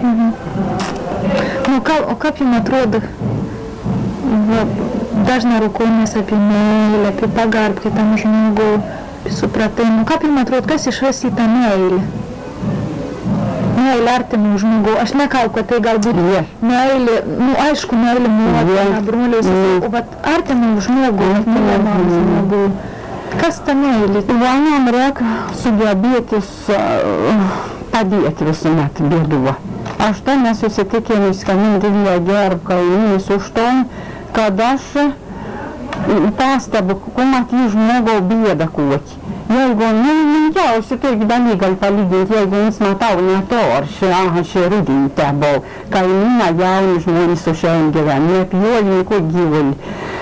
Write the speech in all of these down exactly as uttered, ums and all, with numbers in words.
Угу. Ну, как, o как jums atroda dažna rukonis apie meilę, apie pagarbą kitam žmogui, apie supratimą? Kaip jums atroda, kas iš vis į tą meilę? Meilė artimų žmogų. Aš nekau, kad tai galbūt yeah. meilė, nu aišku, meilė motina, brolius, o vat artimų žmogų, mylimam žmogų. Kas ta meilė? Vienam reikia sugebėti padėti visuomet bėduvo. Aš ten esu įsitikinus, kad man didelė gerb kaimynus už to, kad aš pastebiu, kuo matyti žmogau bėdą kokį. Jeigu, nu, menkiausi tokį dalyką gali palyginti, jeigu jums matau ne to, ar šį, aha, šį rudinį te buvau, kaimyną jauni žmonės su šiandien gyvena, neapjuoju nieko gyvulį.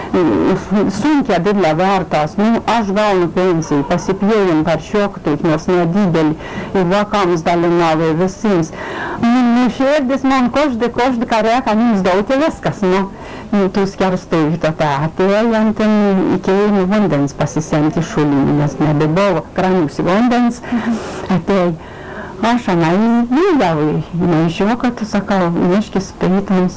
Sunkia didelė vertas, nu, aš gaunu pensijai, pasipjėjim par šioktų, nors nedidelį, ir vakams dalinavai visiems. Nu, širdis man koždi, koždi, ką reikia, jums dauti viskas, nu. Tu skerstai tą atėjant iki vandens pasisemti šulinį, nes nebebuvo kraniusi vandens. Atėjai. Aš anai vėliavai, nežiūrėjau, kad tu sakau, neškis peitams.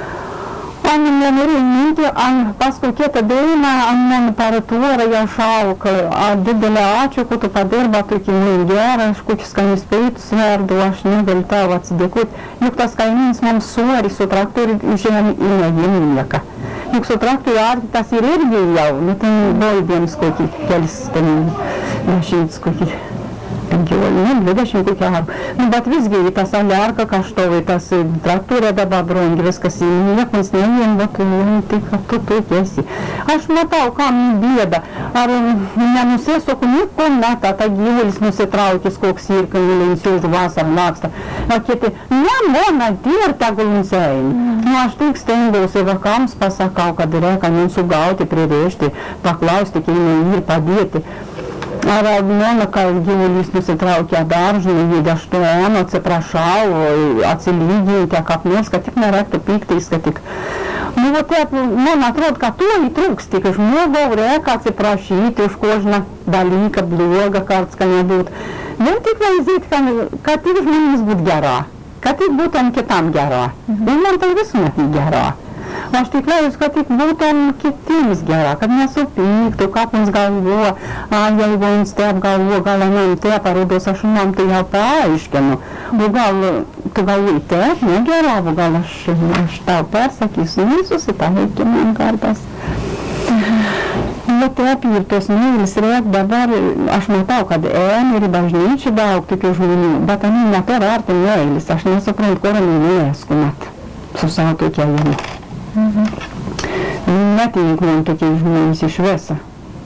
Ан nenori minti, ан paskui kitą dainą, ан temperatūra jau šauka, didelė ačiū, kad tu padirba tokį gerą, aš kokius skanius peitus verdu, aš negaliu tau atsidėkoti. Juk tas kaimynas mums suori su traktoriu užėjom į negiminėką. Juk su traktoriu arkitas ir irgi jau, nu ten boidėms kokį kelis, ten dešimts kokį. penkiolika, dvidešimt kokią ar. Nu, bet visgi tas aliarka kaštovai, tas traktorė dabar brongi, viskas į niekas neįjėm, bet tai, kad tu tu esi. Aš matau, kam bėda. Ar nenusėsoku nieko metą, ta gyvulis nusitraukis, koks irka, nulinsiu už vasarą lakstą. O kiti, ne, mona, dir tegul nuseini. Nu, aš tik stengiausi vakams pasakau, kad reikia nesugauti, pririšti, paklausti, kai ir padėti. Ar mano, kad gyvulys nusitraukė daržinį, jį deštuojam, atsiprašau, atsilyginti, kaip nors, kad tik nereiktų piktais, kad tik... Nu, va taip, man atrodo, kad to įtrūks, tik žmogau reikia atsiprašyti už kožną dalyką, blogą, karts, kad nebūtų. Vien tik vaizėti, kad, kad tik žmonėms būtų gera, kad tik būtum kitam gera. Ir man tai visuomet gera. Aš tiklėjus, kad tik būtum kitiems gera, kad nesupyktų, kaip mums galvoja, a, jeigu jums taip galvoja, gal man taip parodos, aš man tai jau paaiškinu. O gal, tu galvoji taip, negera, o gal aš, aš tau persakysiu, nu, susitaikė man kartas. Bet taip ir tos mylis reik dabar, aš matau, kad eina ir į bažnyčią daug tokių žmonių, bet ani neturi arti mylis, aš nesuprantu, kur ani neeskumat su savo tokia jėmi. Mhm. Netinklom tokiais žmonėmis iš viso.